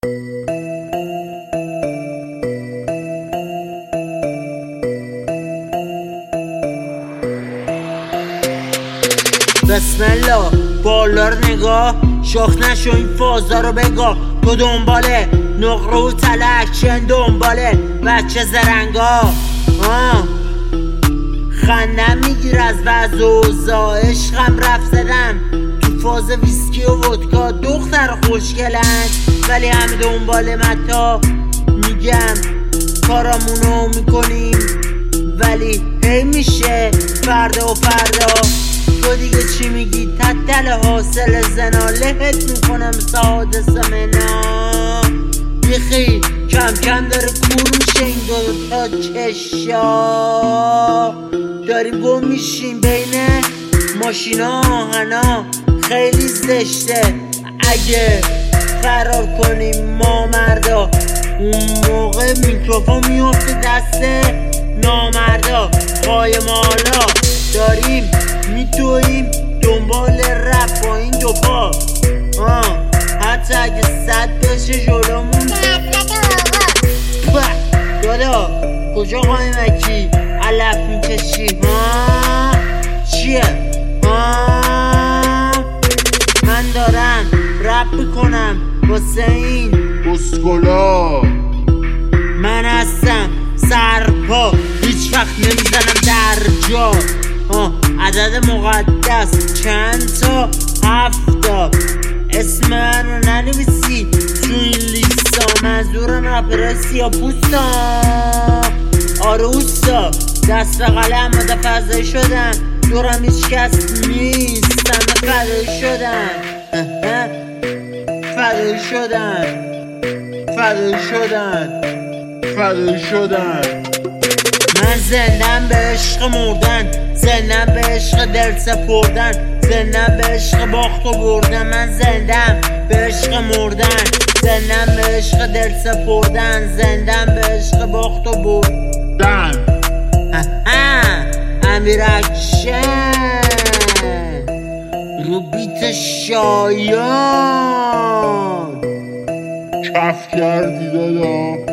بسم الله بالا رو نگاه، شاخ نشو این فازا رو بگاه. تو دنباله نقره و تلکشن، دنباله بچه زرنگا. خندم میگیر از وضع و اوضاع، عشقم رفت زدم تو فاز ویسکی و ودکا. دختر خوشگلند ولی همه دنبال متا. میگم کارامونو میکنیم ولی هی میشه فردا و فردا. تو دیگه چی میگی؟ تدل حاصل زنا، لهت میکنم سعادت سمنا. بیخی کم کم داره کور میشه این دو تا چشا. داریم گم میشیم بین ماشینا، آهنا خیلی زشته اگه فرار کنیم ما مردا. اون موقع میکروفون میفته دست نامردا. پای مالا داریم میدویم دنبال رپ با این دو پا. حتی اگه صد بشه جلومون دادا کجا قایمکی علف میکشی؟ چیه؟ من دارم رپ میکنم واسه این اسکولا. من هستم سرپا، هیچ وقت نمیزنم در جا. عدد مقدس چند تا؟ 7 اسم من رو ننویسی تو این لیستا. منظورم رپرای سیاپوستا. آره اوستا دست به قلم مده فضایی شدن، دورم هیچ کس نیست، همه فدایی شدن. فدایی شدن فدایی شدن فدایی شدن. من زندم به عشق مردن، زندم به عشق دل سپردن، زندم به عشق باخت و بردن. من زندم به عشق مردن، زندم به عشق دل سپردن، زندم به عشق باخت و بردن. امیر اکشن رو بیت شایان. کف کردی دادا.